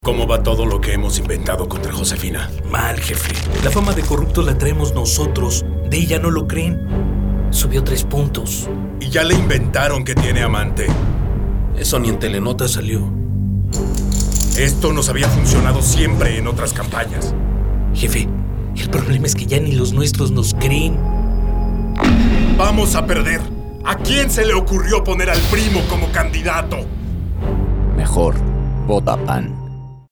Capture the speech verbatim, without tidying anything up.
¿Cómo va todo lo que hemos inventado contra Josefina? Mal, jefe. La fama de corruptos la traemos nosotros. De ella no lo creen. Subió tres puntos. Y ya le inventaron que tiene amante. Eso ni en Telenota salió. Esto nos había funcionado siempre en otras campañas. Jefe, el problema es que ya ni los nuestros nos creen. Vamos a perder. ¿A quién se le ocurrió poner al primo como candidato? Mejor, vota P A N.